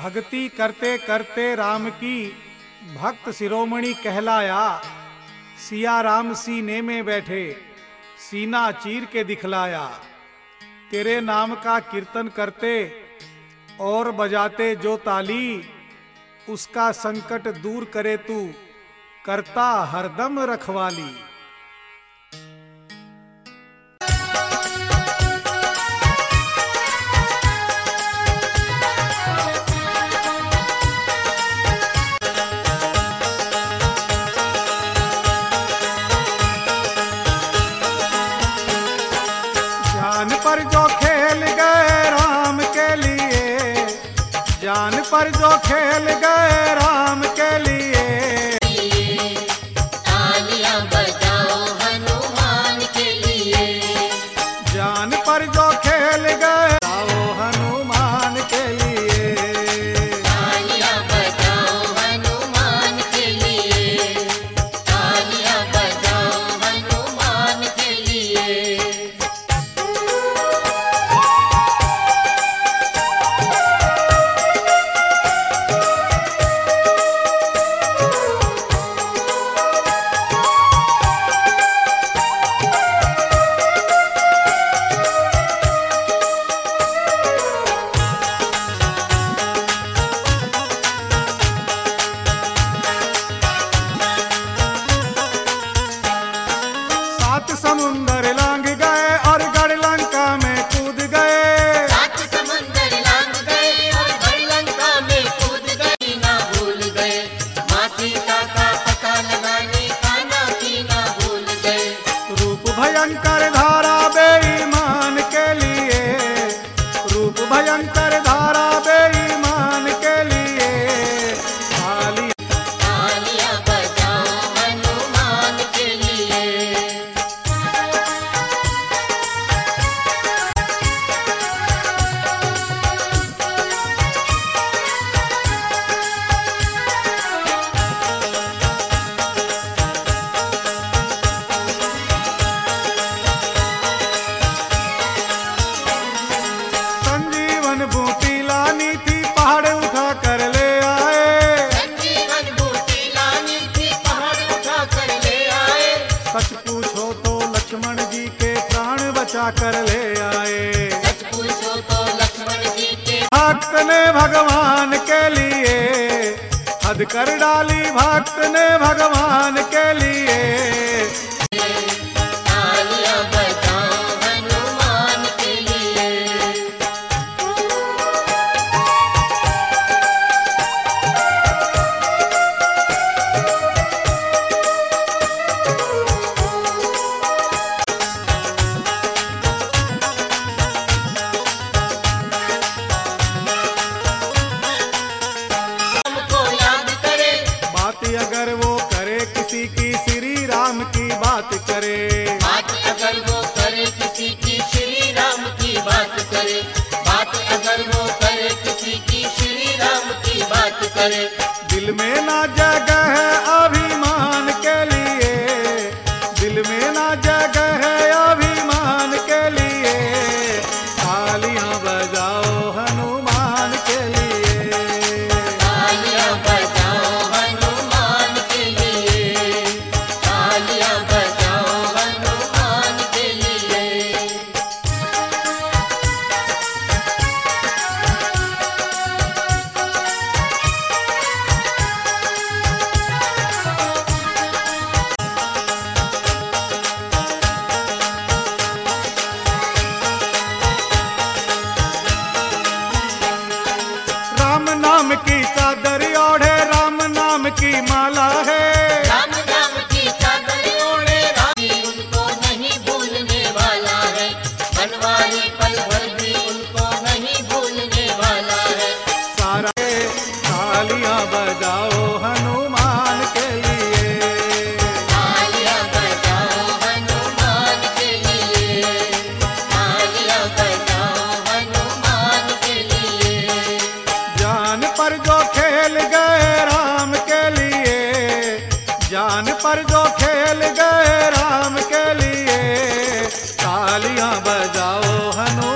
भक्ति करते करते राम की भक्त शिरोमणि कहलाया। सिया राम सीने में बैठे, सीना चीर के दिखलाया। तेरे नाम का कीर्तन करते और बजाते जो ताली, उसका संकट दूर करे तू, करता हरदम रखवाली। जान पर जो खेल गए राम के लिए, जान पर जो खेल गए राम के लिए, तालियां बजाओ हनुमान के लिए। जान पर जो खेल गए हनुमान के लिए, तालियां बजाओ हनुमान के लिए, तालियां बजाओ हनुमान के लिए। समुंदर लांग गए और गढ़ लंका में कूद गए। सात समुंदर लांग गए और गढ़ लंका में कूद गए। ना भूल गए माँ सीता का पता लगाने का, ना पीना भूल गए। रूप भयंकर धारा बेईमान के लिए, रूप भयंकर धारा बेईमान के लिए, तालियां बजाओ हनुमान के लिए। संजीवन बूटी लानी थी, पहाड़ उठा कर ले आए। संजीवन बूटी लानी थी, पहाड़ उठा कर ले आए। सच पूछो तो लक्ष्मण जी के प्राण बचा कर ले आए। सच पूछो तो लक्ष्मण जी के भक्त ने भगवान के लिए हद कर डाली, भक्त ने भगवान के लिए। तालियां बजाओ हनुमान के लिए। हमको याद करे, बात अगर वो करे किसी की, श्री राम की बात करे। बात अगर वो करे किसी की, श्री राम की बात करे। बात अगर वो करे किसी की, श्री राम की बात करे। दिल में ना जगह है अभिमान के लिए, दिल में ना जगह है अभिमान के लिए। तालियां बजाओ हनुमान के लिए, तालियां बजाओ हनुमान के लिए। तालियां बजाओ हनुमान के लिए। राम नाम की चादर ओढ़े, राम नाम की माला है। राम नाम की चादर ओढ़े, राम जी उनको नहीं भूलने वाला है। बनवारी पल भर भी उनको नहीं भूलने वाला है। सारा तालियां बजाओ हनुमान के लिए, तालियां बजाओ हनुमान के लिए। तालियां बजाओ हनुमान के लिए। जान पर जो खेल गए राम के लिए, जान पर जो खेल गए राम के लिए। तालियां बजाओ हनुमान